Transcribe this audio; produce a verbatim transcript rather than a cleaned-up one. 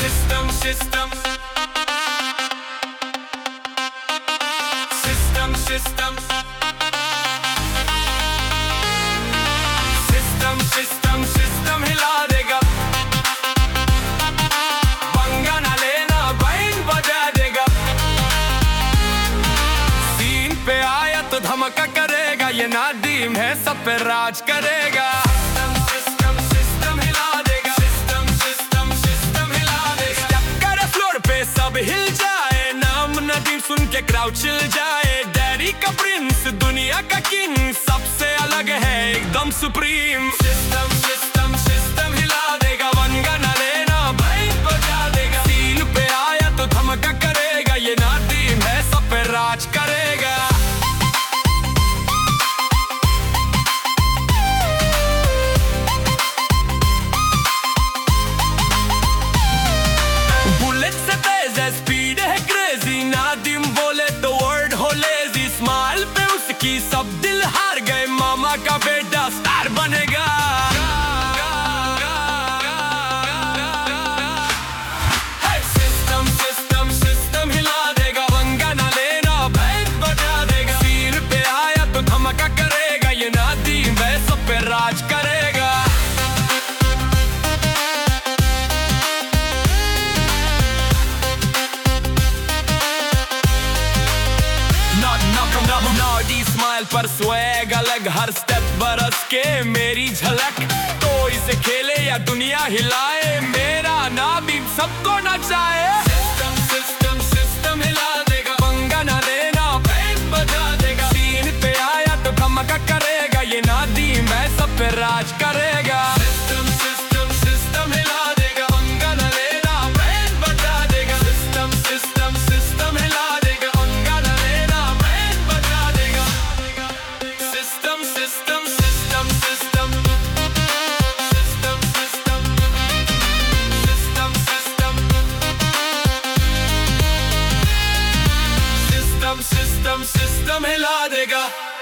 System system system system system system system हिला देगा, पंगा ना लेना बैंड बजा देगा। सीन पे आया तो धमाका करेगा, ये नादीम है सब पे राज करेगा। सिस्टम सिस्टम हिला देगा, सिस्टम सिस्टम सिस्टम हिला देगा। स्टेप करे फ्लोर पे सब हिल जाए, नाम नादीम सुन के क्राउड चिल जाए। डैडी का प्रिंस दुनिया का किंग, सबसे अलग है एकदम सुप्रीम। सिस्टम सिस्टम सिस्टम हिला देगा, पंगा ना लेना बैंड बजा देगा। सीन पे आया तो धमाका करेगा, ये नादीम है सब पे राज करेगा। स्पीड है क्रेजी, नादिम बोले तो वर्ड हो लेजी। स्माइल पे उसकी सब दिल हार गए, मामा का बेटा स्टार बनेगा। सिस्टम सिस्टम सिस्टम हिला देगा, पंगा ना लेना बैंड बजा देगा। सिर पे आया तो धमाका करेगा, ये नादिम है सब पे राज करेगा। नॉटी स्माइल पर स्वैग अलग, हर स्टेप बरस के मेरी झलक। तो इसे खेले या दुनिया हिलाए, मेरा नादीम सबको नचाए। सिस्टम सिस्टम सिस्टम हिला देगा, पंगा ना लेना बैंड बजा देगा। सीन पे आया तो धमाका करेगा, ये नादीम है सब पे राज करेगा। सिस्टम सिस्टम सिस्टम हिला देगा, पंगा ना लेना बैंड बजा देगा। सिस्टम सिस्टम सिस्टम हिला देगा, पंगा ना लेना बैंड बजा देगा। System system system system system system system system system system system हिला देगा।